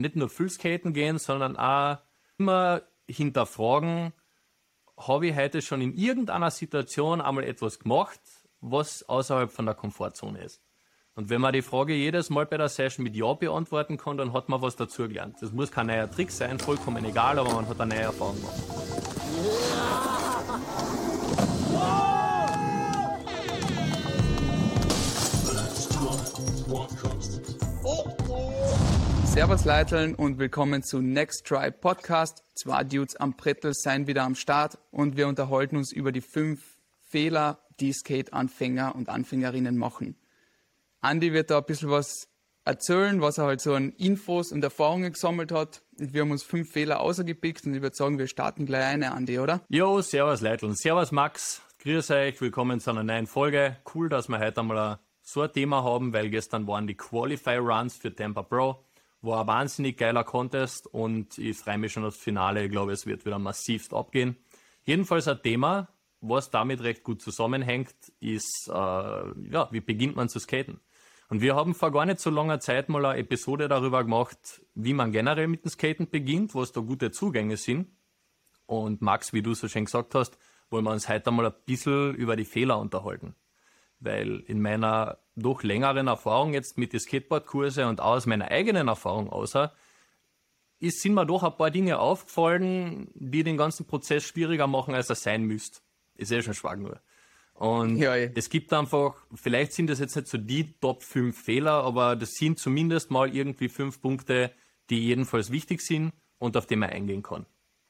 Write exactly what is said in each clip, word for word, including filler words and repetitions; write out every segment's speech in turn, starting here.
nicht nur Füllskaten gehen, sondern auch immer hinterfragen, habe ich heute schon in irgendeiner Situation einmal etwas gemacht, was außerhalb von der Komfortzone ist. Und wenn man die Frage jedes Mal bei der Session mit Ja beantworten kann, dann hat man was dazugelernt. Das muss kein neuer Trick sein, vollkommen egal, aber man hat eine neue Erfahrung gemacht. Servus Leiteln und willkommen zu Next Try Podcast. Zwei Dudes am Brettel sind wieder am Start und wir unterhalten uns über die fünf Fehler, die Skate-Anfänger und Anfängerinnen machen. Andi wird da ein bisschen was erzählen, was er halt so an Infos und Erfahrungen gesammelt hat. Wir haben uns fünf Fehler ausgepickt und ich würde sagen, wir starten gleich eine, Andi, oder? Jo, servus Leiteln, servus Max, grüß euch, willkommen zu einer neuen Folge. Cool, dass wir heute einmal so ein Thema haben, weil gestern waren die Qualify-Runs für Tampa Pro. War ein wahnsinnig geiler Contest und ich freue mich schon aufs Finale. Ich glaube, es wird wieder massivst abgehen. Jedenfalls ein Thema, was damit recht gut zusammenhängt, ist, äh, ja, wie beginnt man zu skaten? Und wir haben vor gar nicht so langer Zeit mal eine Episode darüber gemacht, wie man generell mit dem Skaten beginnt, was da gute Zugänge sind. Und Max, wie du so schön gesagt hast, wollen wir uns heute mal ein bisschen über die Fehler unterhalten. Weil in meiner doch längeren Erfahrung jetzt mit den Skateboardkurse und auch aus meiner eigenen Erfahrung außer, ist, sind mir doch ein paar Dinge aufgefallen, die den ganzen Prozess schwieriger machen, als er sein müsste. Ist eh schon schwach nur. Und ja, ja. Es gibt einfach, vielleicht sind das jetzt nicht so die Top fünf Fehler, aber das sind zumindest mal irgendwie fünf Punkte, die jedenfalls wichtig sind und auf die man eingehen kann.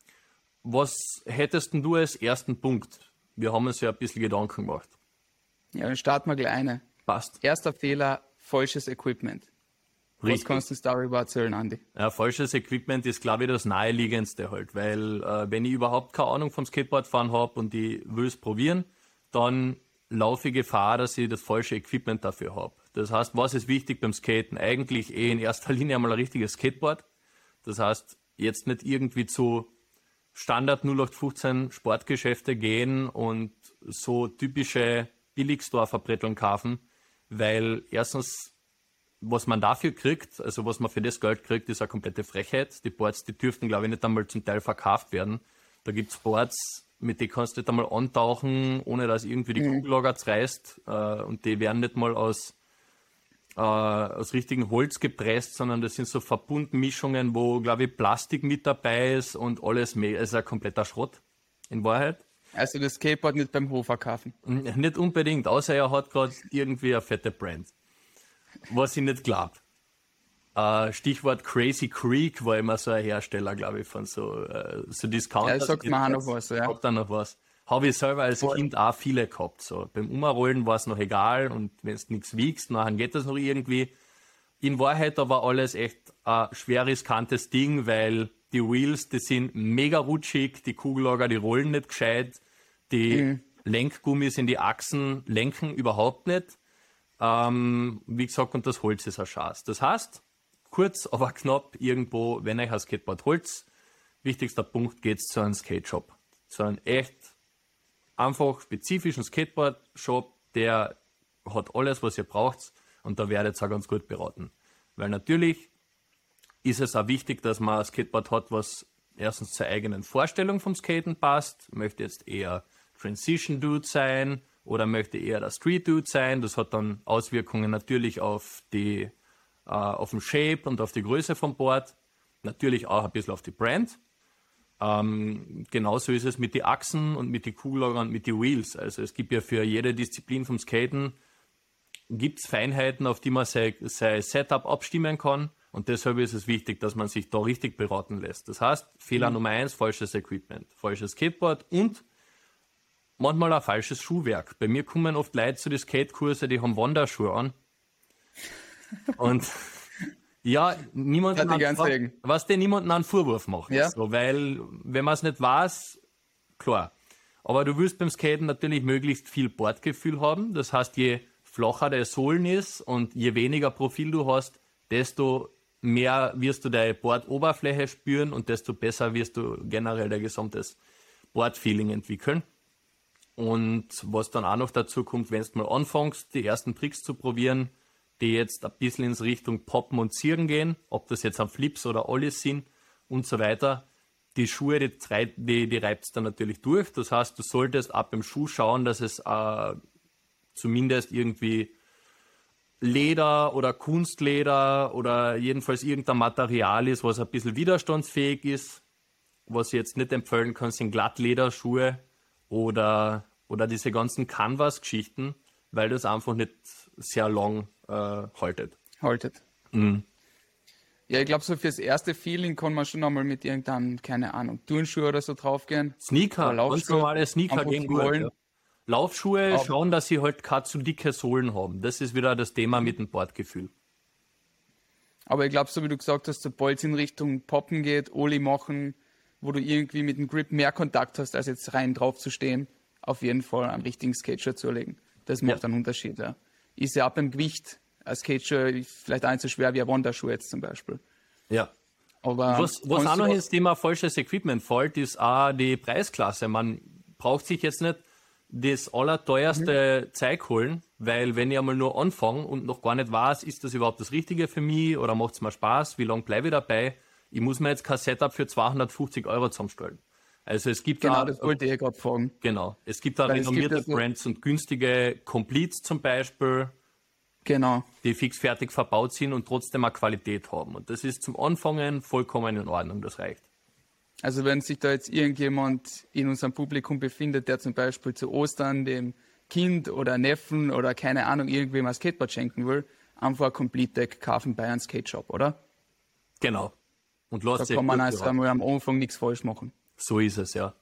Was hättest denn du als ersten Punkt? Wir haben uns ja ein bisschen Gedanken gemacht. Ja, dann starten wir gleich eine. Passt. Erster Fehler, falsches Equipment. Richtig. Was kannst du uns darüber erzählen, Andi? Ja, falsches Equipment ist, glaube ich, das naheliegendste halt, weil äh, wenn ich überhaupt keine Ahnung vom Skateboardfahren habe und ich will es probieren, dann laufe ich Gefahr, dass ich das falsche Equipment dafür habe. Das heißt, was ist wichtig beim Skaten? Eigentlich eh in erster Linie einmal ein richtiges Skateboard. Das heißt, jetzt nicht irgendwie zu Standard null acht fünfzehn Sportgeschäfte gehen und so typische Billigstore-Verbretteln kaufen, weil erstens, was man dafür kriegt, also was man für das Geld kriegt, ist eine komplette Frechheit. Die Boards, die dürften, glaube ich, nicht einmal zum Teil verkauft werden. Da gibt's Boards, mit denen kannst du nicht einmal antauchen, ohne dass irgendwie die mhm. Kugellager zerreißt. Äh, und die werden nicht mal aus, äh, aus richtigem Holz gepresst, sondern das sind so Verbundmischungen, wo, glaube ich, Plastik mit dabei ist und alles mehr. Es ist ein kompletter Schrott, in Wahrheit. Also das Skateboard nicht beim Hofer kaufen? Nicht unbedingt, außer er hat gerade irgendwie eine fette Brand. Was ich nicht glaube. Äh, Stichwort Crazy Creek war immer so ein Hersteller, glaube ich, von so, äh, so Discounter. Ja, sagt mir auch noch was, ja. Sagt da noch was. Habe ich selber als Voll. Kind auch viele gehabt. So. Beim Umrollen war es noch egal und wenn es nichts wiegst, dann geht das noch irgendwie. In Wahrheit aber alles echt ein schwer riskantes Ding, weil die Wheels, die sind mega rutschig, die Kugellager, die rollen nicht gescheit, die mhm. Lenkgummis in die Achsen lenken überhaupt nicht. Ähm, wie gesagt, und das Holz ist ein Schatz. Das heißt, kurz, aber knapp irgendwo, wenn euch ein Skateboard holt, wichtigster Punkt, geht's zu einem Skate-Shop. Zu einem echt einfach spezifischen Skateboard-Shop, der hat alles, was ihr braucht und da werdet ihr auch ganz gut beraten. Weil natürlich ist es auch wichtig, dass man ein Skateboard hat, was erstens zur eigenen Vorstellung vom Skaten passt. Möchte jetzt eher Transition-Dude sein oder möchte eher der Street-Dude sein. Das hat dann Auswirkungen natürlich auf die, äh, auf den Shape und auf die Größe vom Board. Natürlich auch ein bisschen auf die Brand. Ähm, genauso ist es mit den Achsen und mit den Kugellagern und mit den Wheels. Also es gibt ja für jede Disziplin vom Skaten gibt's Feinheiten, auf die man sein, sein Setup abstimmen kann. Und deshalb ist es wichtig, dass man sich da richtig beraten lässt. Das heißt, Fehler mhm. Nummer eins, falsches Equipment, falsches Skateboard und manchmal ein falsches Schuhwerk. Bei mir kommen oft Leute zu den Skatekurse, die haben Wanderschuhe an. Und ja, niemanden an, was der niemanden einen Vorwurf macht. Ja. So, weil, wenn man es nicht weiß, klar. Aber du willst beim Skaten natürlich möglichst viel Bordgefühl haben. Das heißt, je flacher der Sohlen ist und je weniger Profil du hast, desto mehr wirst du deine Bordoberfläche spüren und desto besser wirst du generell dein gesamtes Boardfeeling entwickeln. Und was dann auch noch dazu kommt, wenn du mal anfängst, die ersten Tricks zu probieren, die jetzt ein bisschen in Richtung Poppen und Zieren gehen, ob das jetzt am Flips oder Ollies sind und so weiter. Die Schuhe, die, die, die reibst du natürlich durch. Das heißt, du solltest ab dem Schuh schauen, dass es äh, zumindest irgendwie Leder oder Kunstleder oder jedenfalls irgendein Material ist, was ein bisschen widerstandsfähig ist. Was ich jetzt nicht empfehlen kann, sind Glattlederschuhe oder, oder diese ganzen Canvas-Geschichten, weil das einfach nicht sehr lang äh, haltet. Haltet. Mhm. Ja, ich glaube, so fürs erste Feeling kann man schon einmal mit irgendeinem, keine Ahnung, Turnschuhe oder so draufgehen. Sneaker, ganz normale Sneaker gehen gut. Ja. Laufschuhe Aber schauen, dass sie halt keine zu dicke Sohlen haben. Das ist wieder das Thema mit dem Bordgefühl. Aber ich glaube, so wie du gesagt hast, sobald es in Richtung Poppen geht, Oli machen, wo du irgendwie mit dem Grip mehr Kontakt hast, als jetzt rein drauf zu stehen, auf jeden Fall einen richtigen Skateshirt zulegen. Das macht Ja. einen Unterschied. Ja. Ist ja ab dem Gewicht ein Skateshirt vielleicht auch nicht so schwer wie ein Wanderschuh jetzt zum Beispiel. Ja. Aber Was, was auch noch ins Thema falsches Equipment fällt, ist auch die Preisklasse. Man braucht sich jetzt nicht das allerteuerste mhm. Zeug holen, weil wenn ich einmal nur anfange und noch gar nicht weiß, ist das überhaupt das Richtige für mich oder macht es mir Spaß, wie lange bleibe ich dabei, ich muss mir jetzt kein Setup für zweihundertfünfzig Euro zusammenstellen. Also es gibt Genau, da, das wollte ich gerade fragen. Genau, es gibt da Weil es renommierte gibt ja so- Brands und günstige Completes zum Beispiel, Genau. die fix fertig verbaut sind und trotzdem eine Qualität haben. Und das ist zum Anfangen vollkommen in Ordnung, das reicht. Also wenn sich da jetzt irgendjemand in unserem Publikum befindet, der zum Beispiel zu Ostern dem Kind oder Neffen oder keine Ahnung irgendwem ein Skateboard schenken will, einfach ein Complete Deck kaufen bei einem Skate Shop, oder? Genau. Und Da lasst euch kann man gut also beraten. einmal am Anfang nichts falsch machen. So ist es, ja.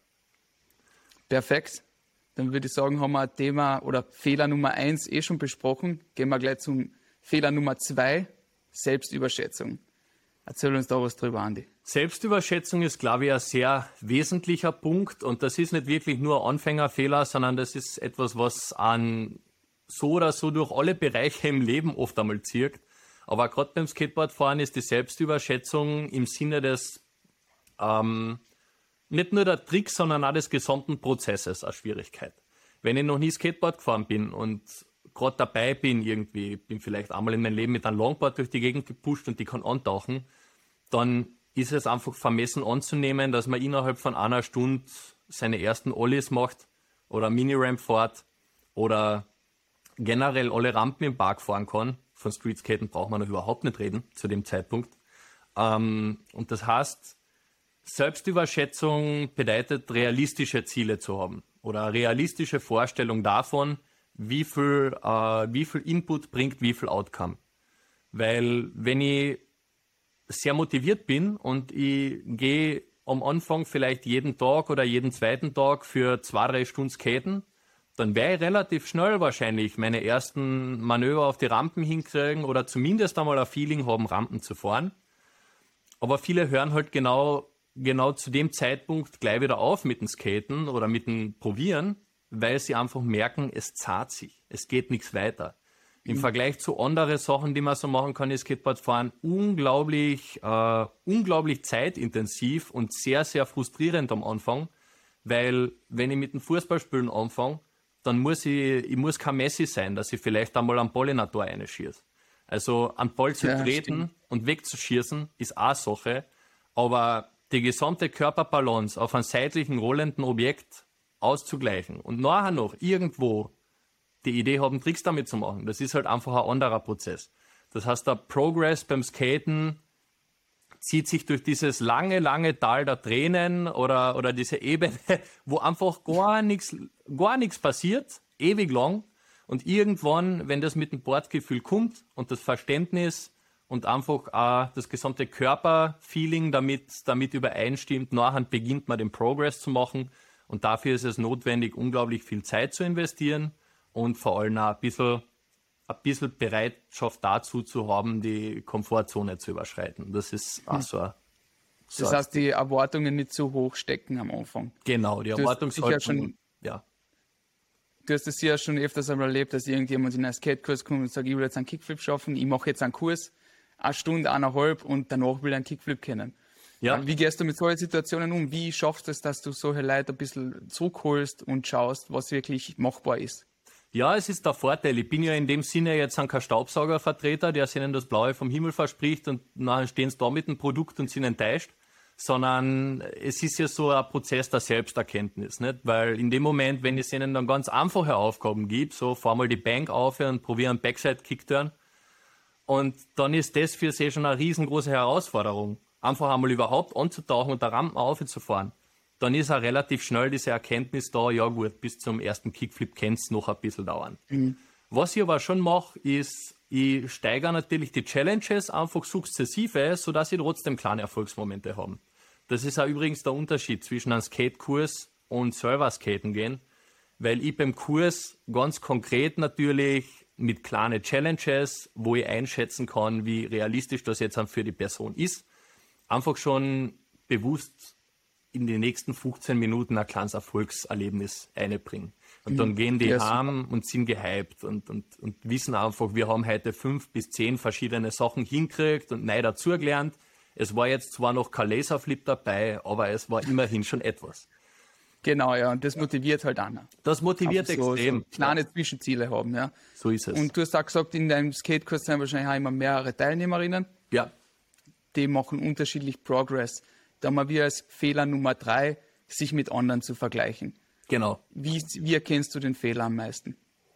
Perfekt. Dann würde ich sagen, haben wir ein Thema oder Fehler Nummer eins eh schon besprochen. Gehen wir gleich zum Fehler Nummer zwei, Selbstüberschätzung. Erzähl uns da was drüber, Andi. Selbstüberschätzung ist, glaube ich, ein sehr wesentlicher Punkt und das ist nicht wirklich nur ein Anfängerfehler, sondern das ist etwas, was an so oder so durch alle Bereiche im Leben oft einmal zirkt. Aber gerade beim Skateboardfahren ist die Selbstüberschätzung im Sinne des ähm, nicht nur der Trick, sondern auch des gesamten Prozesses eine Schwierigkeit. Wenn ich noch nie Skateboard gefahren bin und gerade dabei bin irgendwie, bin vielleicht einmal in meinem Leben mit einem Longboard durch die Gegend gepusht und die kann antauchen, dann ist es einfach vermessen anzunehmen, dass man innerhalb von einer Stunde seine ersten Ollies macht oder Mini-Ramp fährt oder generell alle Rampen im Park fahren kann. Von Streetskaten braucht man noch überhaupt nicht reden zu dem Zeitpunkt. Ähm, und das heißt, Selbstüberschätzung bedeutet, realistische Ziele zu haben oder eine realistische Vorstellung davon, wie viel, äh, wie viel Input bringt wie viel Outcome. Weil wenn ich sehr motiviert bin und ich gehe am Anfang vielleicht jeden Tag oder jeden zweiten Tag für zwei, drei Stunden skaten, dann werde ich relativ schnell wahrscheinlich meine ersten Manöver auf die Rampen hinkriegen oder zumindest einmal ein Feeling haben, Rampen zu fahren. Aber viele hören halt genau, genau zu dem Zeitpunkt gleich wieder auf mit dem Skaten oder mit dem Probieren, weil sie einfach merken, es zahlt sich, es geht nichts weiter. Im mhm. Vergleich zu anderen Sachen, die man so machen kann, ist Skateboardfahren unglaublich, äh, unglaublich zeitintensiv und sehr, sehr frustrierend am Anfang, weil wenn ich mit dem Fußballspielen anfange, dann muss ich, ich muss kein Messi sein, dass ich vielleicht einmal am Ball in ein Tor reinschieße. Also am Ball zu Ja, treten stimmt. und wegzuschießen ist eine Sache, aber die gesamte Körperbalance auf einem seitlichen rollenden Objekt auszugleichen und nachher noch irgendwo die Idee haben, Tricks damit zu machen, das ist halt einfach ein anderer Prozess. Das heißt, der Progress beim Skaten zieht sich durch dieses lange, lange Tal der Tränen oder, oder diese Ebene, wo einfach gar nichts gar nichts passiert, ewig lang. Und irgendwann, wenn das mit dem Bordgefühl kommt und das Verständnis und einfach auch das gesamte Körperfeeling damit, damit übereinstimmt, nachher beginnt man den Progress zu machen. Und dafür ist es notwendig, unglaublich viel Zeit zu investieren und vor allem auch ein bisschen, ein bisschen Bereitschaft dazu zu haben, die Komfortzone zu überschreiten. Das ist auch so ein, so Das ein- heißt, die Erwartungen nicht zu hoch stecken am Anfang. genau, die hast Erwartungshaltung. sicher schon- ja. Du hast es ja schon öfters einmal erlebt, dass irgendjemand in einen Skatekurs kommt und sagt, ich will jetzt einen Kickflip schaffen, ich mache jetzt einen Kurs, eine Stunde, eineinhalb und danach will ich einen Kickflip kennen. Ja. Wie gehst du mit solchen Situationen um? Wie schaffst du es, dass du solche Leute ein bisschen zurückholst und schaust, was wirklich machbar ist? Ja, es ist der Vorteil. Ich bin ja in dem Sinne jetzt kein Staubsaugervertreter, der ihnen das Blaue vom Himmel verspricht und nachher stehen sie da mit dem Produkt und sind enttäuscht, sondern es ist ja so ein Prozess der Selbsterkenntnis, nicht? Weil in dem Moment, wenn ich ihnen dann ganz einfache Aufgaben gebe, so fahr mal die Bank auf und probiere einen Backside-Kickturn, und dann ist das für sie schon eine riesengroße Herausforderung, einfach einmal überhaupt anzutauchen und der Rampen aufzufahren. Dann ist auch relativ schnell diese Erkenntnis da, ja gut, bis zum ersten Kickflip kann es noch ein bisschen dauern. Mhm. Was ich aber schon mache, ist, ich steigere natürlich die Challenges einfach sukzessive, sodass ich trotzdem kleine Erfolgsmomente habe. Das ist auch übrigens der Unterschied zwischen einem Skatekurs und selber skaten gehen, weil ich beim Kurs ganz konkret natürlich mit kleinen Challenges, wo ich einschätzen kann, wie realistisch das jetzt für die Person ist, einfach schon bewusst in den nächsten fünfzehn Minuten ein kleines Erfolgserlebnis einbringen. Und dann gehen die yes. heim und sind gehypt und, und, und wissen einfach, wir haben heute fünf bis zehn verschiedene Sachen hingekriegt und neu dazugelernt. Es war jetzt zwar noch kein Laserflip dabei, aber es war immerhin schon etwas. Genau, ja, und das motiviert halt an. Das motiviert so, extrem. So kleine ja. Zwischenziele haben, ja. So ist es. Und du hast auch gesagt, in deinem Skatekurs sind wahrscheinlich auch immer mehrere Teilnehmerinnen. Ja. Die machen unterschiedlich Progress. Da haben wir als Fehler Nummer drei, sich mit anderen zu vergleichen. Genau. Wie, wie erkennst du den Fehler am meisten?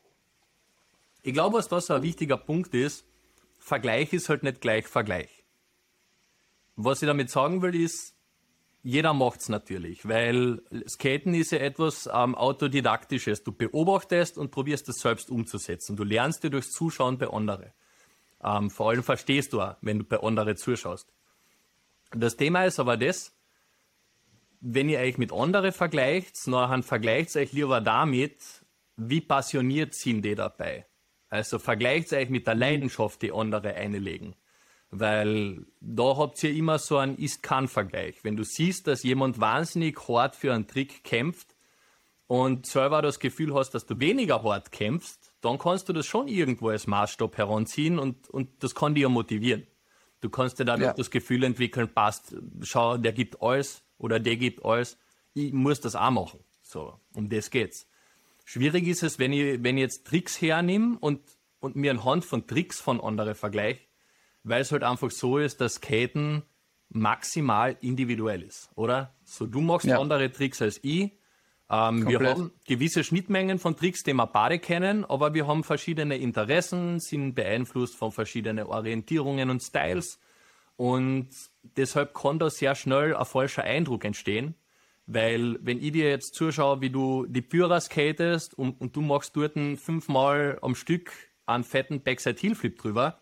Ich glaube, was das ein wichtiger Punkt ist, Vergleich ist halt nicht gleich Vergleich. Was ich damit sagen will, ist, jeder macht es natürlich, weil Skaten ist ja etwas ähm, Autodidaktisches. Du beobachtest und probierst es selbst umzusetzen. Du lernst dir durchs Zuschauen bei anderen. Ähm, vor allem verstehst du auch, wenn du bei anderen zuschaust. Das Thema ist aber das, wenn ihr euch mit anderen vergleicht, nachher vergleicht euch lieber damit, wie passioniert sind die dabei. Also vergleicht euch mit der Leidenschaft, die andere einlegen. Weil da habt ihr immer so einen Ist-Kann-Vergleich. Wenn du siehst, dass jemand wahnsinnig hart für einen Trick kämpft und selber das Gefühl hast, dass du weniger hart kämpfst, dann kannst du das schon irgendwo als Maßstab heranziehen und, und das kann dich ja motivieren. Du kannst dir dadurch ja. das Gefühl entwickeln, passt, schau, der gibt alles oder der gibt alles, ich muss das auch machen. So, um das geht's. Schwierig ist es, wenn ich, wenn ich jetzt Tricks hernehme und, und mir anhand von Tricks von anderen vergleiche, weil es halt einfach so ist, dass Skaten maximal individuell ist, oder? So, du machst ja. andere Tricks als ich. Ähm, wir haben gewisse Schnittmengen von Tricks, die wir beide kennen, aber wir haben verschiedene Interessen, sind beeinflusst von verschiedenen Orientierungen und Styles. Und deshalb kann da sehr schnell ein falscher Eindruck entstehen, weil wenn ich dir jetzt zuschaue, wie du die Pyra skatest und, und du machst dort fünfmal am Stück einen fetten Backside-Heel-Flip drüber,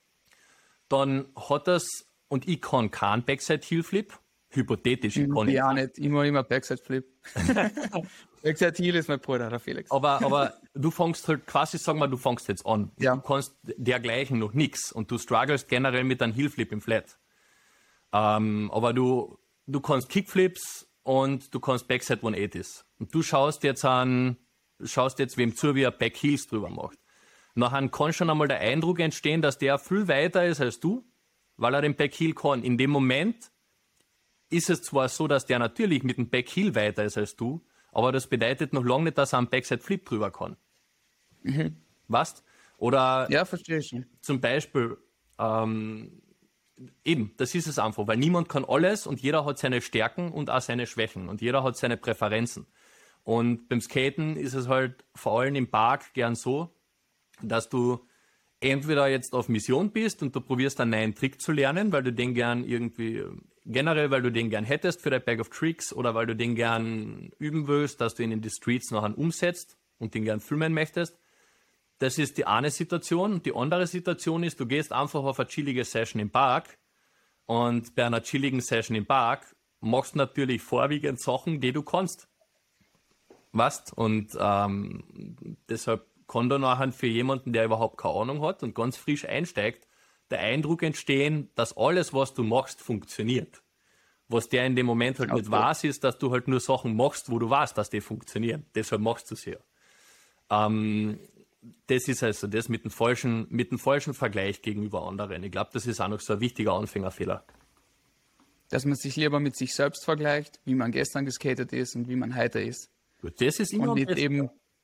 dann hat das, und ich kann keinen Backside-Heel-Flip, hypothetisch, ich kann ja nicht, immer immer Backside-Flip. Backside-Heel ist mein Bruder, der Felix. Aber, aber du fängst halt quasi, sag mal, du fängst jetzt an. Ja. Du kannst dergleichen noch nichts und du strugglest generell mit einem Heel-Flip im Flat. Ähm, aber du, du kannst Kickflips und du kannst Backside hundertachtzig. Und du schaust jetzt an, schaust jetzt wem zu, wie er Back-Heels drüber macht. Nachher kann schon einmal der Eindruck entstehen, dass der viel weiter ist als du, weil er den Back-Heel kann. In dem Moment ist es zwar so, dass der natürlich mit dem Back-Heel weiter ist als du, aber das bedeutet noch lange nicht, dass er einen Backside-Flip drüber kann. Mhm. Weißt? Oder ja, verstehe ich. Zum Beispiel, ähm, eben, das ist es einfach, weil niemand kann alles und jeder hat seine Stärken und auch seine Schwächen und jeder hat seine Präferenzen. Und beim Skaten ist es halt vor allem im Park gern so, dass du entweder jetzt auf Mission bist und du probierst einen neuen Trick zu lernen, weil du den gern irgendwie, generell, weil du den gern hättest für dein Bag of Tricks oder weil du den gern üben willst, dass du ihn in die Streets nachher umsetzt und den gern filmen möchtest. Das ist die eine Situation. Und die andere Situation ist, du gehst einfach auf eine chillige Session im Park und bei einer chilligen Session im Park machst du natürlich vorwiegend Sachen, die du kannst. Weißt? Und ähm, deshalb kann da nachher für jemanden, der überhaupt keine Ahnung hat und ganz frisch einsteigt, der Eindruck entstehen, dass alles, was du machst, funktioniert. Was der in dem Moment halt okay. nicht weiß, ist, dass du halt nur Sachen machst, wo du weißt, dass die funktionieren. Deshalb machst du es ja. Ähm, das ist also das mit dem falschen, mit dem falschen Vergleich gegenüber anderen. Ich glaube, das ist auch noch so ein wichtiger Anfängerfehler. Dass man sich lieber mit sich selbst vergleicht, wie man gestern geskatet ist und wie man heute ist. Gut, das ist immer und nicht eben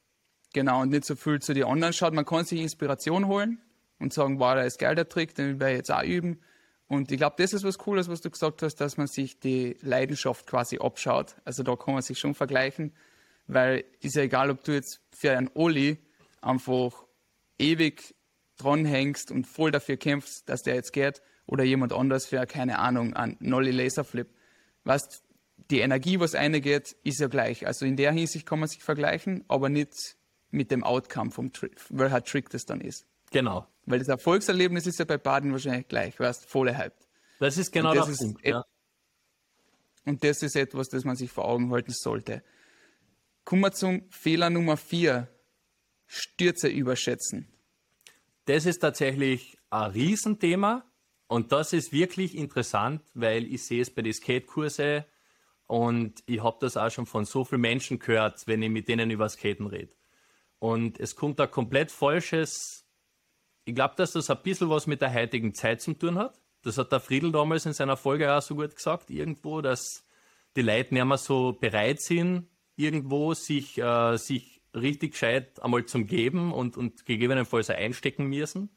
Genau, und nicht so viel zu den anderen schaut. Man kann sich Inspiration holen und sagen, wow, der ist geil, der Trick, den werde ich jetzt auch üben. Und ich glaube, das ist was Cooles, was du gesagt hast, dass man sich die Leidenschaft quasi abschaut. Also da kann man sich schon vergleichen, weil ist ja egal, ob du jetzt für einen Oli einfach ewig dranhängst und voll dafür kämpfst, dass der jetzt geht, oder jemand anders für, keine Ahnung, einen Nolly Laserflip. Weißt, die Energie, was reingeht, ist ja gleich. Also in der Hinsicht kann man sich vergleichen, aber nicht mit dem Outcome vom Trick, welcher Trick das dann ist. Genau. Weil das Erfolgserlebnis ist ja bei Baden wahrscheinlich gleich, weißt, volle hyped. Das ist genau das der ist Punkt. et- Ja. Und das ist etwas, das man sich vor Augen halten sollte. Kommen wir zum Fehler Nummer vier. Stürze überschätzen. Das ist tatsächlich ein Riesenthema und das ist wirklich interessant, weil ich sehe es bei den Skatekurse und ich habe das auch schon von so vielen Menschen gehört, wenn ich mit denen über Skaten rede. Und es kommt da komplett falsches. Ich glaube, dass das ein bisschen was mit der heutigen Zeit zu tun hat. Das hat der Friedl damals in seiner Folge auch so gut gesagt, irgendwo, dass die Leute nicht mehr so bereit sind, irgendwo sich, äh, sich richtig gescheit einmal zum Geben und, und gegebenenfalls auch einstecken müssen.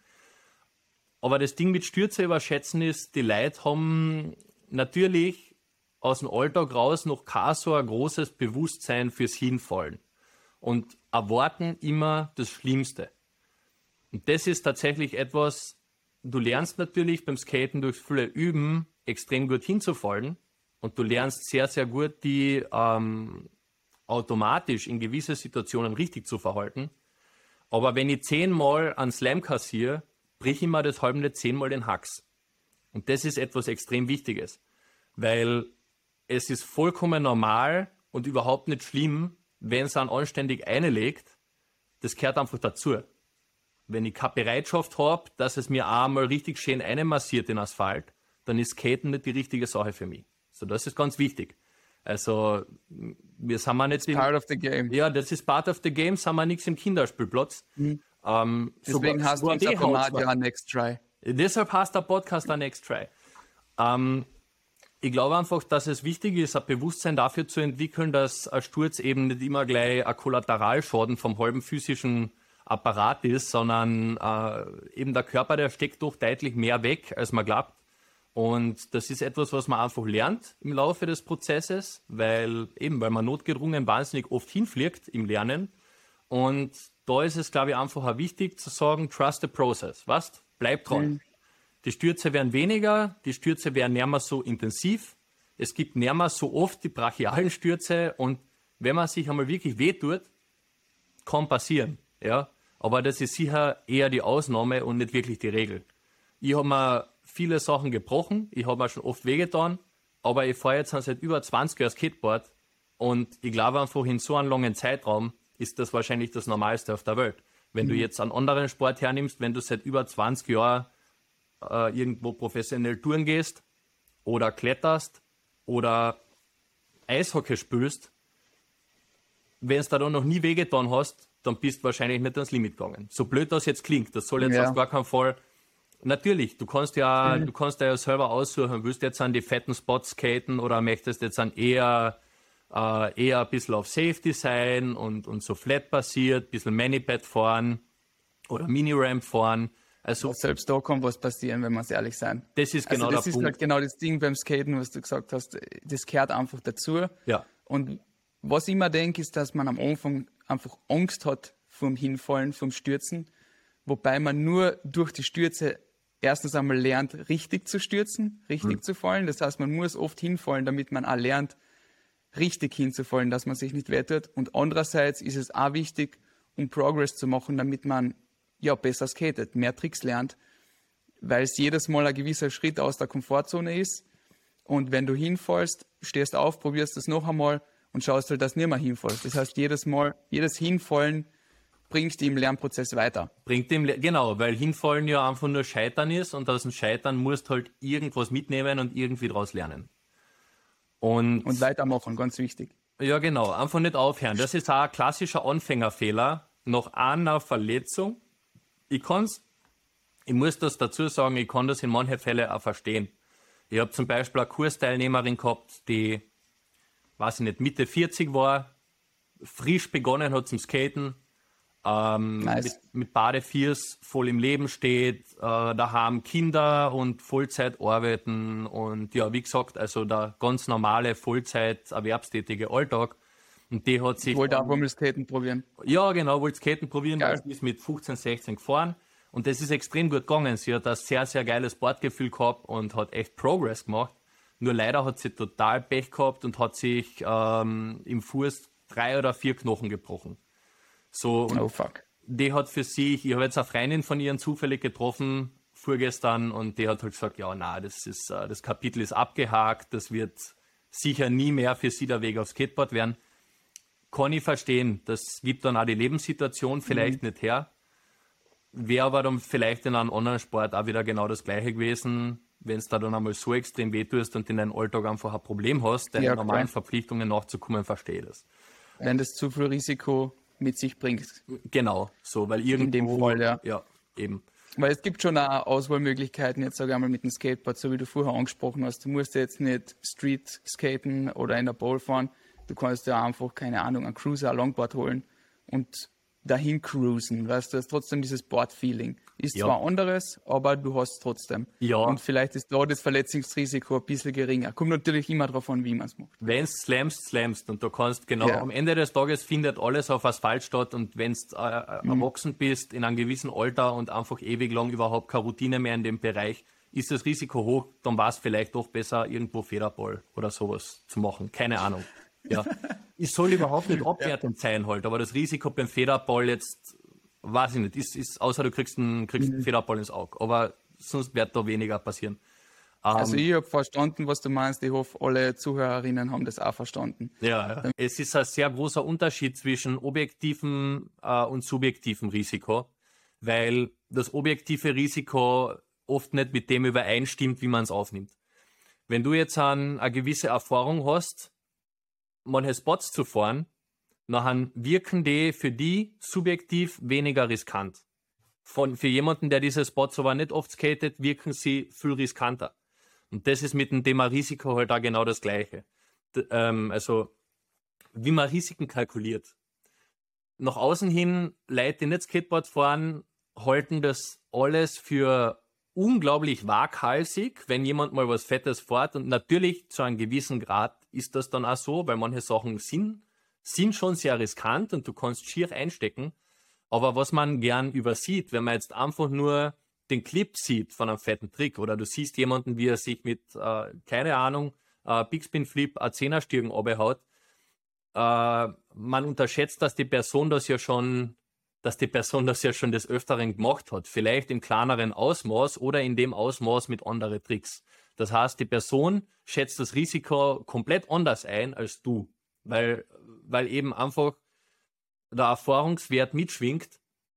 Aber das Ding mit Stürze überschätzen ist, die Leute haben natürlich aus dem Alltag raus noch kein so ein großes Bewusstsein fürs Hinfallen und erwarten immer das Schlimmste. Und das ist tatsächlich etwas, du lernst natürlich beim Skaten durch viele Üben extrem gut hinzufallen und du lernst sehr, sehr gut, die ähm, automatisch in gewisse Situationen richtig zu verhalten. Aber wenn ich zehnmal einen Slam kassiere, brich ich mir das halbe nicht zehnmal den Hacks. Und das ist etwas extrem Wichtiges, weil es ist vollkommen normal und überhaupt nicht schlimm, wenn es einen anständig einlegt. Das gehört einfach dazu. Wenn ich keine Bereitschaft habe, dass es mir einmal richtig schön einmassiert in Asphalt, dann ist Skaten nicht die richtige Sache für mich. So, das ist ganz wichtig. Also, wir sind mal nicht... Part of the game. Ja, das ist part of the game, sind wir nichts im Kinderspielplatz. Mhm. Ähm, Deswegen sogar, hast du unser Format ja Next Try. Deshalb heißt der Podcast der Next Try. Ähm, ich glaube einfach, dass es wichtig ist, ein Bewusstsein dafür zu entwickeln, dass ein Sturz eben nicht immer gleich ein Kollateralschaden vom halben physischen Apparat ist, sondern äh, eben der Körper, der steckt doch deutlich mehr weg, als man glaubt. Und das ist etwas, was man einfach lernt im Laufe des Prozesses, weil eben, weil man notgedrungen wahnsinnig oft hinfliegt im Lernen. Und da ist es, glaube ich, einfach auch wichtig zu sagen, trust the process. Was? Bleib dran. Mhm. Die Stürze werden weniger, die Stürze werden nicht mehr so intensiv. Es gibt nicht mehr so oft die brachialen Stürze. Und wenn man sich einmal wirklich wehtut, kann passieren. Ja? Aber das ist sicher eher die Ausnahme und nicht wirklich die Regel. Ich habe mir viele Sachen gebrochen, ich habe mir schon oft wehgetan, aber ich fahre jetzt seit über zwanzig Jahren Skateboard und ich glaube einfach, in so einem langen Zeitraum ist das wahrscheinlich das Normalste auf der Welt. Wenn mhm. du jetzt einen anderen Sport hernimmst, wenn du seit über zwanzig Jahren äh, irgendwo professionell touren gehst oder kletterst oder Eishockey spielst, wenn es da dann noch nie wehgetan hast, dann bist du wahrscheinlich nicht ans Limit gegangen. So blöd das jetzt klingt, das soll jetzt ja. auf gar keinen Fall... Natürlich, du kannst ja, mhm. du kannst ja selber aussuchen, willst du jetzt an die fetten Spots skaten oder möchtest jetzt an eher, äh, eher ein bisschen auf Safety sein und, und so flat basiert, ein bisschen Manipad fahren oder Mini-Ramp fahren. Also, selbst da kann was passieren, wenn wir es ehrlich sein. Das ist genau also das der ist Punkt. Halt genau das Ding beim Skaten, was du gesagt hast, das gehört einfach dazu. Ja. Und was ich immer denke, ist, dass man am Anfang einfach Angst hat vom Hinfallen, vom Stürzen, wobei man nur durch die Stürze erstens einmal lernt, richtig zu stürzen, richtig hm. zu fallen. Das heißt, man muss oft hinfallen, damit man auch lernt, richtig hinzufallen, dass man sich nicht wehtut. Und andererseits ist es auch wichtig, um Progress zu machen, damit man ja besser skatet, mehr Tricks lernt, weil es jedes Mal ein gewisser Schritt aus der Komfortzone ist. Und wenn du hinfallst, stehst auf, probierst es noch einmal und schaust halt, dass du nicht mehr hinfallst. Das heißt, jedes Mal, jedes Hinfallen bringt dich im Lernprozess weiter. Bringt ihm, genau, weil Hinfallen ja einfach nur Scheitern ist und aus dem Scheitern musst du halt irgendwas mitnehmen und irgendwie daraus lernen. Und, und weitermachen, ganz wichtig. Ja, genau, einfach nicht aufhören. Das ist auch ein klassischer Anfängerfehler. Nach einer Verletzung, ich kann's, ich muss das dazu sagen, ich kann das in manchen Fällen auch verstehen. Ich habe zum Beispiel eine Kursteilnehmerin gehabt, die, weiß ich nicht, Mitte vierzig war, frisch begonnen hat zum Skaten, ähm, Nice. mit, mit beide Viers voll im Leben steht, äh, da haben Kinder und Vollzeit arbeiten und ja, wie gesagt, also der ganz normale Vollzeit erwerbstätige Alltag. Und die hat Ich sich wollte dann, auch mal Skaten probieren. ja genau, wollte Skaten probieren, weil Geil. sie ist mit fünfzehn, sechzehn gefahren und das ist extrem gut gegangen. Sie hat ein sehr, sehr geiles Bordgefühl gehabt und hat echt Progress gemacht. Nur leider hat sie total Pech gehabt und hat sich ähm, im Fuß drei oder vier Knochen gebrochen. So, und Oh fuck. die hat für sich, ich habe jetzt eine Freundin von ihren zufällig getroffen, vorgestern, und die hat halt gesagt, ja, na, das ist, äh, das Kapitel ist abgehakt, das wird sicher nie mehr für sie der Weg aufs Skateboard werden. Kann ich verstehen, das gibt dann auch die Lebenssituation vielleicht nicht her. Wäre aber dann vielleicht in einem anderen Sport auch wieder genau das Gleiche gewesen, wenn es da dann einmal so extrem wehtust und in deinem Alltag einfach ein Problem hast, deinen Ja, normalen klar. Verpflichtungen nachzukommen, verstehe ich das. Wenn das zu viel Risiko mit sich bringt. Genau, so, weil irgendwo... In dem Fall, ja. Ja, eben. Weil es gibt schon auch Auswahlmöglichkeiten, jetzt sage ich einmal mit dem Skateboard, so wie du vorher angesprochen hast. Du musst ja jetzt nicht Street skaten oder in der Bowl fahren. Du kannst ja einfach, keine Ahnung, einen Cruiser, ein Longboard holen und dahin cruisen. Weißt du, hast trotzdem dieses Board-Feeling. Ist Ja. zwar anderes, aber du hast es trotzdem. Ja. Und vielleicht ist da das Verletzungsrisiko ein bisschen geringer. Kommt natürlich immer darauf an, wie man es macht. Wenn es slamst, slamst und du kannst genau, Ja. am Ende des Tages findet alles auf Asphalt statt und wenn du äh, Mhm. erwachsen bist, in einem gewissen Alter und einfach ewig lang überhaupt keine Routine mehr in dem Bereich, ist das Risiko hoch, dann war es vielleicht doch besser, irgendwo Federball oder sowas zu machen. Keine Ahnung. Ja. Es soll überhaupt nicht abwertend sein halt, aber das Risiko beim Federball jetzt, weiß ich nicht, ist, ist außer du kriegst einen, kriegst einen Federball ins Auge, aber sonst wird da weniger passieren. Also ich habe verstanden, was du meinst. Ich hoffe, alle Zuhörerinnen haben das auch verstanden. Ja, ja. Es ist ein sehr großer Unterschied zwischen objektivem äh, und subjektivem Risiko, weil das objektive Risiko oft nicht mit dem übereinstimmt, wie man es aufnimmt. Wenn du jetzt an, eine gewisse Erfahrung hast, manche Spots zu fahren, dann wirken die für die subjektiv weniger riskant. Von, für jemanden, der diese Spots aber nicht oft skatet, wirken sie viel riskanter. Und das ist mit dem Thema Risiko halt auch genau das Gleiche. D ähm, also, wie man Risiken kalkuliert. Nach außen hin, Leute, die nicht Skateboard fahren, halten das alles für unglaublich waghalsig, wenn jemand mal was Fettes fährt. Und natürlich zu einem gewissen Grad ist das dann auch so, weil manche Sachen sind, sind schon sehr riskant und du kannst schier einstecken. Aber was man gern übersieht, wenn man jetzt einfach nur den Clip sieht von einem fetten Trick oder du siehst jemanden, wie er sich mit, äh, keine Ahnung, äh, Big Spin Flip, a Zehner-Stirn abhaut, äh, man unterschätzt, dass die Person das ja schon, dass die Person das ja schon des Öfteren gemacht hat. Vielleicht im kleineren Ausmaß oder in dem Ausmaß mit anderen Tricks. Das heißt, die Person schätzt das Risiko komplett anders ein als du, weil, weil eben einfach der Erfahrungswert mitschwingt.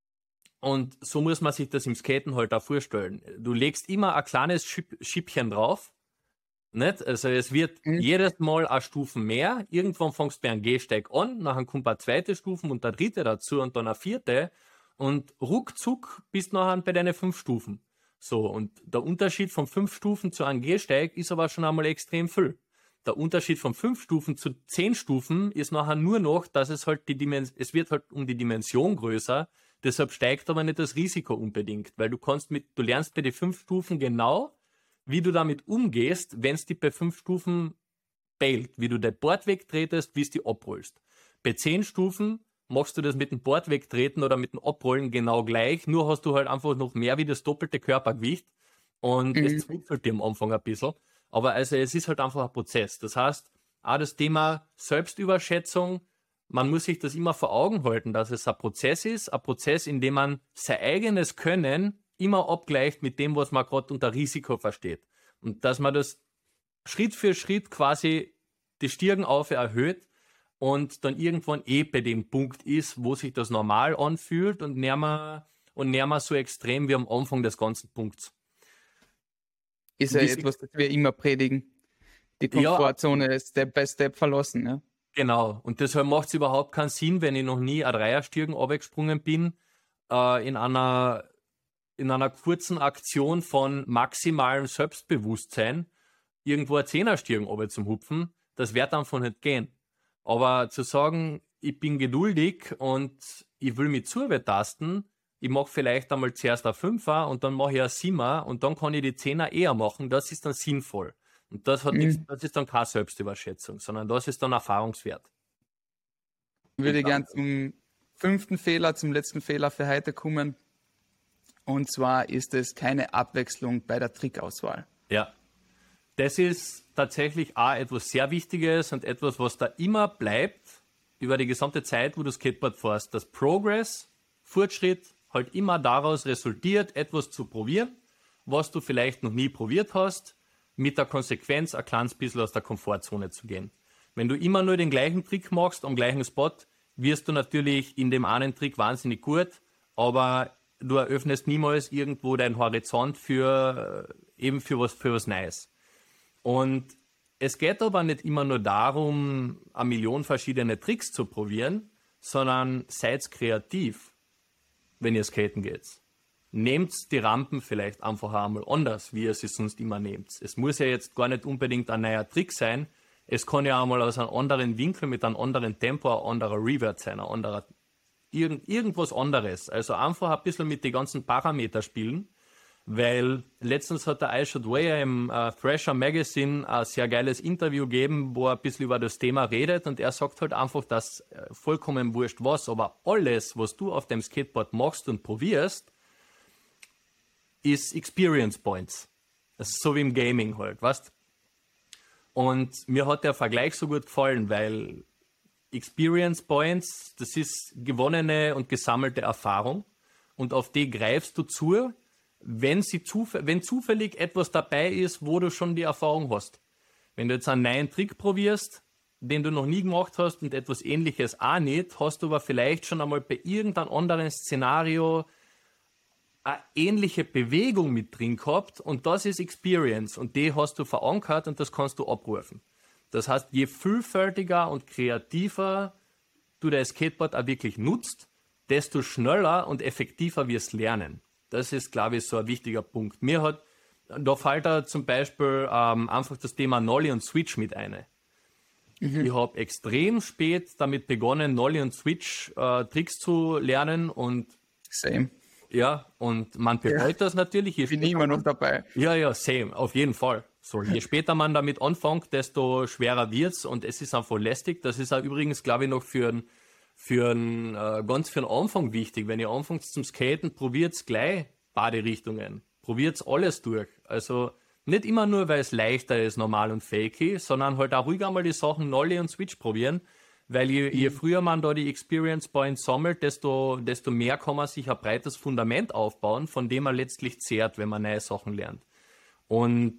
Und so muss man sich das im Skaten halt auch vorstellen. Du legst immer ein kleines Schip Schippchen drauf. Nicht? Also es wird Mhm. jedes Mal eine Stufe mehr. Irgendwann fängst du bei einem Gehsteig an, nachher kommt eine zweite Stufe und eine dritte dazu und dann eine vierte. Und ruckzuck bist du nachher bei deinen fünf Stufen. So, und der Unterschied von fünf Stufen zu einem Gehsteig ist aber schon einmal extrem viel. Der Unterschied von fünf Stufen zu zehn Stufen ist nachher nur noch, dass es halt die Dimension, es wird halt um die Dimension größer. Deshalb steigt aber nicht das Risiko unbedingt, weil du kannst mit, du lernst bei den fünf Stufen genau, wie du damit umgehst, wenn es dich bei fünf Stufen bailt, wie du dein Board wegtretest, wie es dich abrollst. Bei zehn Stufen machst du das mit dem Board wegtreten oder mit dem Abrollen genau gleich, nur hast du halt einfach noch mehr wie das doppelte Körpergewicht und Mhm. es zwinkelt dir am Anfang ein bisschen. Aber also es ist halt einfach ein Prozess. Das heißt, auch das Thema Selbstüberschätzung, man muss sich das immer vor Augen halten, dass es ein Prozess ist, ein Prozess, in dem man sein eigenes Können immer abgleicht mit dem, was man gerade unter Risiko versteht. Und dass man das Schritt für Schritt quasi die Stirn auf erhöht und dann irgendwann eh bei dem Punkt ist, wo sich das normal anfühlt und näher mal, und näher mal so extrem wie am Anfang des ganzen Punkts. Ist ja Wie sie- etwas, das wir immer predigen. Die Ja, Komfortzone Step by Step verlassen. Ja? Genau, und deshalb macht es überhaupt keinen Sinn, wenn ich noch nie ein Dreierstirn runtergesprungen bin, äh, in einer in einer kurzen Aktion von maximalem Selbstbewusstsein irgendwo ein Zehnerstirn runter zum Hupfen, das wird einfach nicht gehen. Aber zu sagen, ich bin geduldig und ich will mich zubetasten, ich mache vielleicht einmal zuerst ein Fünfer und dann mache ich ein Siebener und dann kann ich die Zehner eher machen, das ist dann sinnvoll. Und das hat Mhm. nichts, das ist dann keine Selbstüberschätzung, sondern das ist dann Erfahrungswert. Ich würde gern zum fünften Fehler, zum letzten Fehler für heute kommen. Und zwar ist es keine Abwechslung bei der Trickauswahl. Ja, das ist tatsächlich auch etwas sehr Wichtiges und etwas, was da immer bleibt über die gesamte Zeit, wo du Skateboard fährst. Das Progress, Fortschritt, halt immer daraus resultiert, etwas zu probieren, was du vielleicht noch nie probiert hast, mit der Konsequenz ein kleines bisschen aus der Komfortzone zu gehen. Wenn du immer nur den gleichen Trick machst am gleichen Spot, wirst du natürlich in dem einen Trick wahnsinnig gut, aber du eröffnest niemals irgendwo deinen Horizont für eben für was, für was Neues. Und es geht aber nicht immer nur darum, eine Million verschiedene Tricks zu probieren, sondern seid kreativ, wenn ihr skaten geht. Nehmt die Rampen vielleicht einfach einmal anders, wie ihr sie sonst immer nehmt. Es muss ja jetzt gar nicht unbedingt ein neuer Trick sein. Es kann ja einmal aus einem anderen Winkel mit einem anderen Tempo ein anderer Revert sein, ein anderer irgend, irgendwas anderes. Also einfach ein bisschen mit den ganzen Parametern spielen, weil letztens hat der iShot Weyer im äh, Thrasher Magazine ein sehr geiles Interview gegeben, wo er ein bisschen über das Thema redet und er sagt halt einfach, dass äh, vollkommen wurscht was, aber alles, was du auf dem Skateboard machst und probierst, ist Experience Points. Das ist so wie im Gaming halt, weißt? Und mir hat der Vergleich so gut gefallen, weil Experience Points, das ist gewonnene und gesammelte Erfahrung und auf die greifst du zu, wenn, sie zuf- wenn zufällig etwas dabei ist, wo du schon die Erfahrung hast. Wenn du jetzt einen neuen Trick probierst, den du noch nie gemacht hast und etwas Ähnliches auch nicht, hast du aber vielleicht schon einmal bei irgendeinem anderen Szenario eine ähnliche Bewegung mit drin gehabt und das ist Experience und die hast du verankert und das kannst du abrufen. Das heißt, je vielfältiger und kreativer du dein Skateboard auch wirklich nutzt, desto schneller und effektiver wirst lernen. Das ist, glaube ich, so ein wichtiger Punkt. Mir hat, da fällt da zum Beispiel ähm, einfach das Thema Nollie und Switch mit ein. Mhm. Ich habe extrem spät damit begonnen, Nollie und Switch äh, Tricks zu lernen und Same. ja, und man bereut ja. das natürlich. Ich bin immer noch dabei. Ja, ja, same, auf jeden Fall. So, je später man damit anfängt, desto schwerer wird's und es ist einfach lästig. Das ist auch übrigens, glaube ich, noch für ein Für einen, äh, ganz für den Anfang wichtig. Wenn ihr anfangt zum Skaten, probiert gleich beide Richtungen. Probiert alles durch. Also nicht immer nur, weil es leichter ist, normal und fakey, sondern halt auch ruhig einmal die Sachen Nollie und Switch probieren. Weil je, mhm. je früher man da die Experience Points sammelt, desto, desto mehr kann man sich ein breites Fundament aufbauen, von dem man letztlich zehrt, wenn man neue Sachen lernt. Und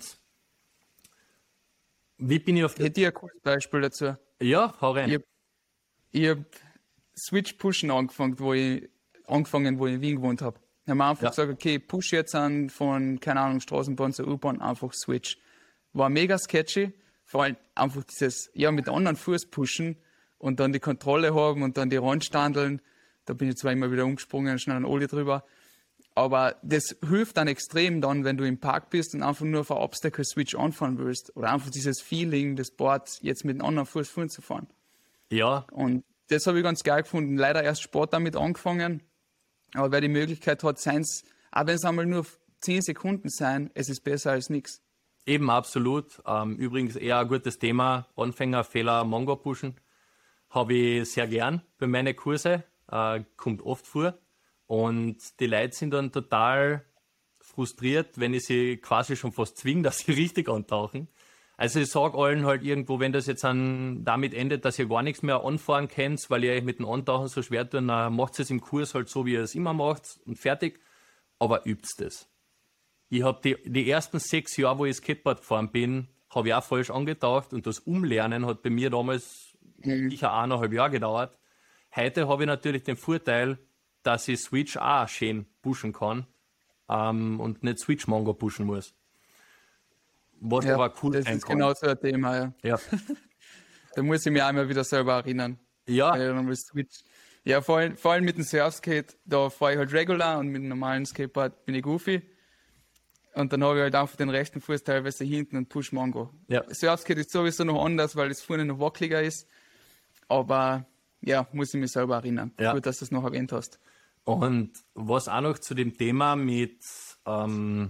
wie bin ich auf... Hätte ich ein cooles Beispiel dazu. Ja, hau rein. Ich, ich habe Switch-Pushen angefangen, wo ich angefangen, wo ich in Wien gewohnt habe. Ich habe einfach ja. gesagt, okay, push jetzt an von, keine Ahnung, Straßenbahn zur U-Bahn, einfach Switch. War mega sketchy, vor allem einfach dieses, ja, mit anderen Fuß pushen und dann die Kontrolle haben und dann die Randstandeln. Da bin ich zwar immer wieder umgesprungen, schnell ein Oli drüber. Aber das hilft dann extrem dann, wenn du im Park bist und einfach nur auf ein Obstacle-Switch anfahren willst. Oder einfach dieses Feeling des Boards, jetzt mit einem anderen Fuß vorn zu fahren. Ja. Und das habe ich ganz geil gefunden. Leider erst Sport damit angefangen. Aber wer die Möglichkeit hat, seins, auch wenn es einmal nur zehn Sekunden sein, es ist besser als nichts. Eben, absolut. Ähm, übrigens eher ein gutes Thema. Anfängerfehler, Mongo pushen. Habe ich sehr gern bei meinen Kurse. Äh, kommt oft vor. Und die Leute sind dann total frustriert, wenn ich sie quasi schon fast zwinge, dass sie richtig antauchen. Also ich sage allen halt irgendwo, wenn das jetzt an, damit endet, dass ihr gar nichts mehr anfahren könnt, weil ihr euch mit dem Antauchen so schwer tut, dann macht es im Kurs halt so, wie ihr es immer macht und fertig. Aber übt es. Ich habe die, die ersten sechs Jahre, wo ich Skateboard gefahren bin, habe ich auch falsch angetaucht und das Umlernen hat bei mir damals mhm. sicher eineinhalb Jahre gedauert. Heute habe ich natürlich den Vorteil, dass ich Switch auch schön pushen kann ähm, und nicht Switch-Mongo pushen muss. Was ja, aber cool das ist genau so ein Thema, ja. ja. Da muss ich mich auch immer wieder selber erinnern. Ja. Ja, Switch. Ja, vor allem, vor allem mit dem Surfskate, da fahre ich halt regular und mit dem normalen Skateboard bin ich goofy. Und dann habe ich halt einfach den rechten Fuß teilweise hinten und push Mongo. Ja. Surfskate ist sowieso noch anders, weil es vorne noch wackeliger ist. Aber Ja, muss ich mich selber erinnern. Ja. Gut, dass du es noch erwähnt hast. Und was auch noch zu dem Thema mit ähm,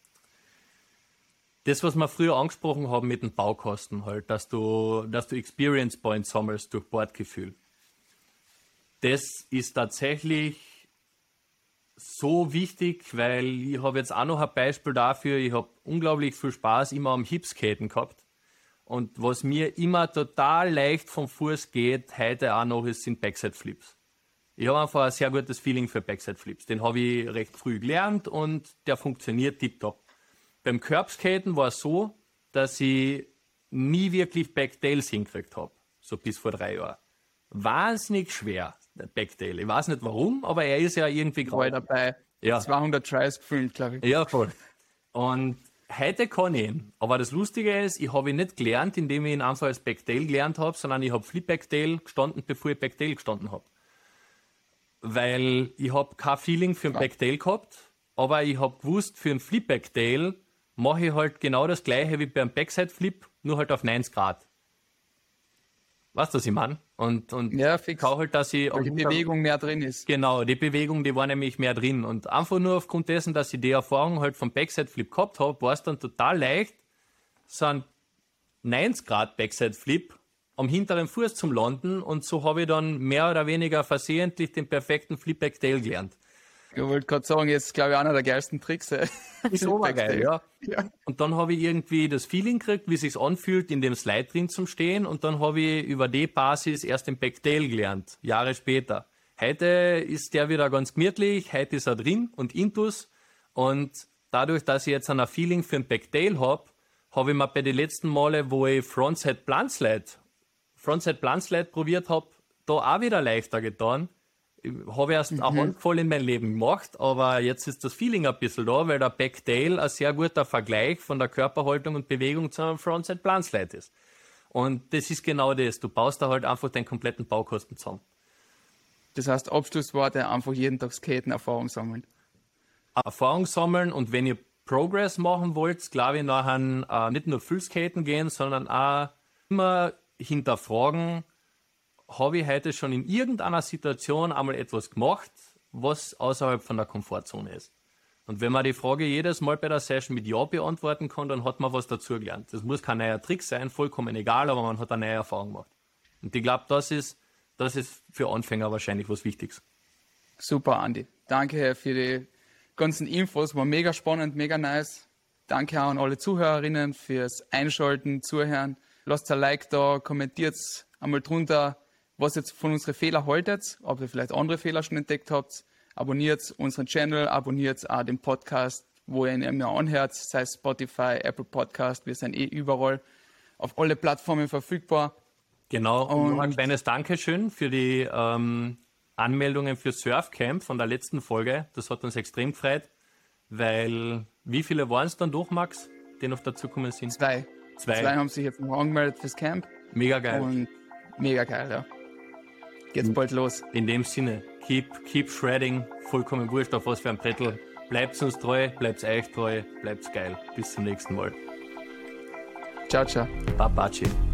das, was wir früher angesprochen haben mit den Baukosten halt, dass du, dass du Experience Points sammelst durch Bordgefühl. Das ist tatsächlich so wichtig, weil ich habe jetzt auch noch ein Beispiel dafür, ich habe unglaublich viel Spaß immer am Hipskaten gehabt. Und was mir immer total leicht vom Fuß geht, heute auch noch, ist, sind Backside Flips. Ich habe einfach ein sehr gutes Feeling für Backside Flips. Den habe ich recht früh gelernt und der funktioniert tiptop. Beim Curbskaten war es so, dass ich nie wirklich Backtails hingekriegt habe. So bis vor drei Jahren. Wahnsinnig schwer, der Backtail. Ich weiß nicht warum, aber er ist ja irgendwie War dabei. Ja. zweihundert Tries gefilmt, glaube ich. Ja, voll. Und heute kann ich ihn. Aber das Lustige ist, ich habe ihn nicht gelernt, indem ich ihn einfach als Backtail gelernt habe, sondern ich habe Flip Backtail gestanden, bevor ich Backtail gestanden habe. Weil ich habe kein Feeling für ein Ja. Backtail gehabt, aber ich habe gewusst, für einen Flip Backtail mache ich halt genau das gleiche wie beim Backside Flip, nur halt auf neunzig Grad. Weißt du, was ich meine? Und, und Ja, fix. schau halt, dass ich... Weil die Bewegung mehr drin ist. Genau, die Bewegung, die war nämlich mehr drin. Und einfach nur aufgrund dessen, dass ich die Erfahrung halt vom Backside Flip gehabt habe, war es dann total leicht, so ein neunzig Grad Backside Flip am hinteren Fuß zum landen, und so habe ich dann mehr oder weniger versehentlich den perfekten Flip Backtail gelernt. Ich wollte gerade sagen, jetzt glaube ich einer der geilsten Tricks. äh. Ist obergeil, ja. Ja. Und dann habe ich irgendwie das Feeling gekriegt, wie es sich anfühlt, in dem Slide drin zum Stehen, und dann habe ich über die Basis erst den Backtail gelernt, Jahre später. Heute ist der wieder ganz gemütlich, heute ist er drin und intus, und dadurch, dass ich jetzt ein Feeling für ein Backtail habe, habe ich mir bei den letzten Male, wo ich Frontside Blunt Slide, Frontside Blunt Slide probiert habe, da auch wieder leichter getan. Ich habe erst eine Handvoll in mein Leben gemacht, aber jetzt ist das Feeling ein bisschen da, weil der Backtail ein sehr guter Vergleich von der Körperhaltung und Bewegung zu einem Frontside Blunt Slide ist. Und das ist genau das. Du baust da halt einfach deinen kompletten Baukosten zusammen. Das heißt, Abschlussworte, einfach jeden Tag skaten, Erfahrung sammeln. Erfahrung sammeln, und wenn ihr Progress machen wollt, glaube ich, nachher äh, nicht nur Fullskaten gehen, sondern auch immer hinterfragen, habe ich heute schon in irgendeiner Situation einmal etwas gemacht, was außerhalb von der Komfortzone ist. Und wenn man die Frage jedes Mal bei der Session mit Ja beantworten kann, dann hat man was dazugelernt. Das muss kein neuer Trick sein, vollkommen egal, aber man hat eine neue Erfahrung gemacht. Und ich glaube, das ist, das ist für Anfänger wahrscheinlich was Wichtiges. Super, Andi. Danke für die ganzen Infos, war mega spannend, mega nice. Danke auch an alle Zuhörerinnen fürs Einschalten, Zuhören. Lasst ein Like da, kommentiert einmal drunter, was jetzt von unseren Fehlern haltet, ob ihr vielleicht andere Fehler schon entdeckt habt. Abonniert unseren Channel, abonniert auch den Podcast, wo ihr ihn immer anhört, sei es Spotify, Apple Podcast, wir sind eh überall auf alle Plattformen verfügbar. Genau, und Und- noch ein kleines Dankeschön für die ähm, Anmeldungen für Surfcamp von der letzten Folge. Das hat uns extrem gefreut, weil wie viele waren es dann doch, Max, die noch dazugekommen sind? Zwei. Zwei. Zwei haben sich jetzt noch angemeldet fürs Camp Mega geil. und mega geil, ja. Geht's bald los. In dem Sinne, keep, keep shredding, vollkommen wurscht auf was für ein Brettel. Bleibt uns treu, bleibt euch treu, bleibt geil. Bis zum nächsten Mal. Ciao, ciao. Babaci.